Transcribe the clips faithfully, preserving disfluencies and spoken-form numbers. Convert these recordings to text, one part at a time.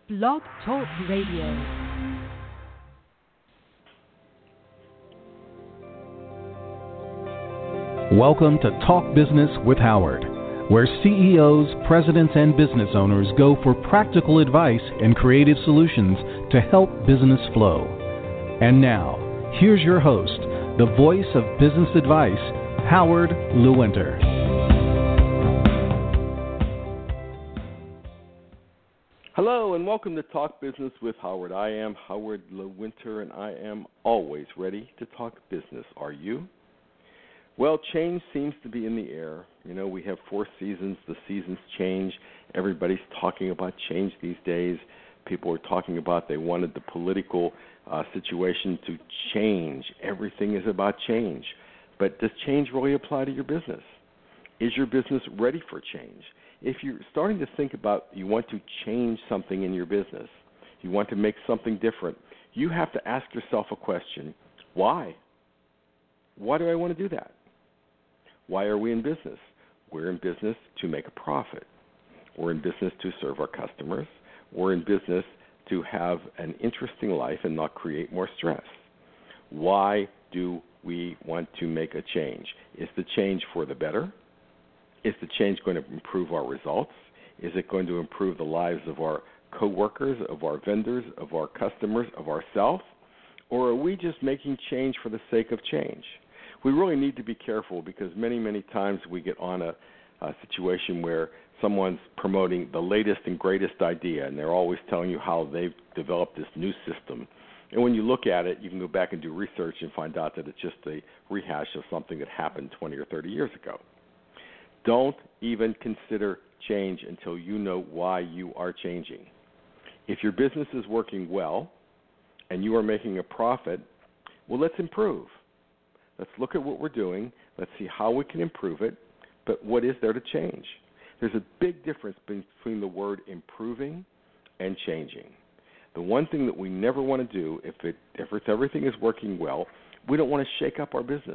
Blog Talk Radio. Welcome to Talk Business with Howard, where C E Os, presidents, and business owners go for practical advice and creative solutions to help business flow. And now, here's your host, the voice of business advice, Howard Lewinter. Hello and welcome to Talk Business with Howard. I am Howard Lewinter and I am always ready to talk business. Are you? Well, change seems to be in the air. You know, we have four seasons. The seasons change. Everybody's talking about change these days. People are talking about they wanted the political uh, situation to change. Everything is about change. But does change really apply to your business? Is your business ready for change? If you're starting to think about you want to change something in your business, you want to make something different, you have to ask yourself a question. Why? Why do I want to do that? Why are we in business? We're in business to make a profit. We're in business to serve our customers. We're in business to have an interesting life and not create more stress. Why do we want to make a change? Is the change for the better? Is the change going to improve our results? Is it going to improve the lives of our coworkers, of our vendors, of our customers, of ourselves? Or are we just making change for the sake of change? We really need to be careful because many, many times we get on a, a situation where someone's promoting the latest and greatest idea, and they're always telling you how they've developed this new system. And when you look at it, you can go back and do research and find out that it's just a rehash of something that happened twenty or thirty years ago. Don't even consider change until you know why you are changing. If your business is working well and you are making a profit, well, let's improve. Let's look at what we're doing. Let's see how we can improve it. But what is there to change? There's a big difference between the word improving and changing. The one thing that we never want to do, if it if it's, everything is working well, we don't want to shake up our business.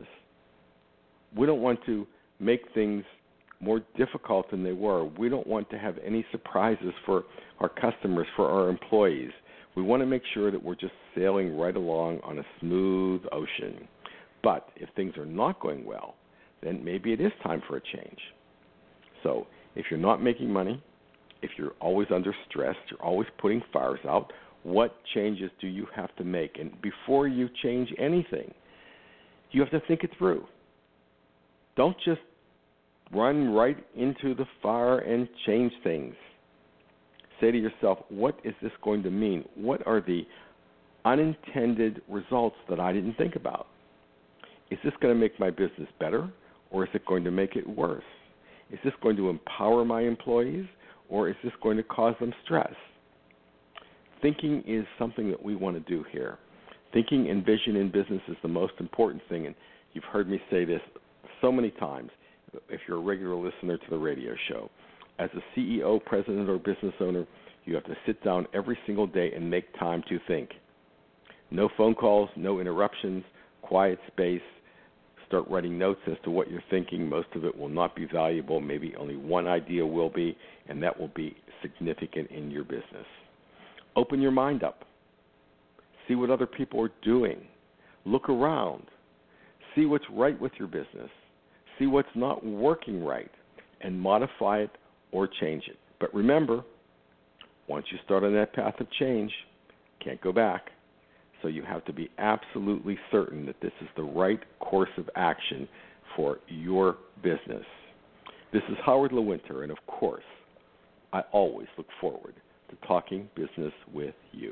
We don't want to make things more difficult than they were. We don't want to have any surprises for our customers, for our employees. We want to make sure that we're just sailing right along on a smooth ocean. But if things are not going well, then maybe it is time for a change. So if you're not making money, if you're always under stress, you're always putting fires out, what changes do you have to make? And before you change anything, you have to think it through. Don't just run right into the fire and change things. Say to yourself, what is this going to mean? What are the unintended results that I didn't think about? Is this going to make my business better, or is it going to make it worse? Is this going to empower my employees, or is this going to cause them stress? Thinking is something that we want to do here. Thinking and vision in business is the most important thing, and you've heard me say this so many times. If you're a regular listener to the radio show, as a C E O, president, or business owner, you have to sit down every single day and make time to think. No phone calls, no interruptions, quiet space. Start writing notes as to what you're thinking. Most of it will not be valuable. Maybe only one idea will be, and that will be significant in your business. Open your mind up. See what other people are doing. Look around. See what's right with your business. See what's not working right, and modify it or change it. But remember, once you start on that path of change, can't go back. So you have to be absolutely certain that this is the right course of action for your business. This is Howard Lewinter, and of course, I always look forward to talking business with you.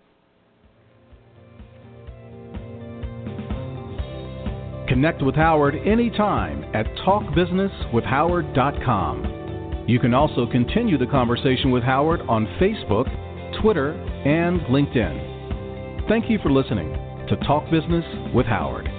Connect with Howard anytime at talk business with howard dot com. You can also continue the conversation with Howard on Facebook, Twitter, and LinkedIn. Thank you for listening to Talk Business with Howard.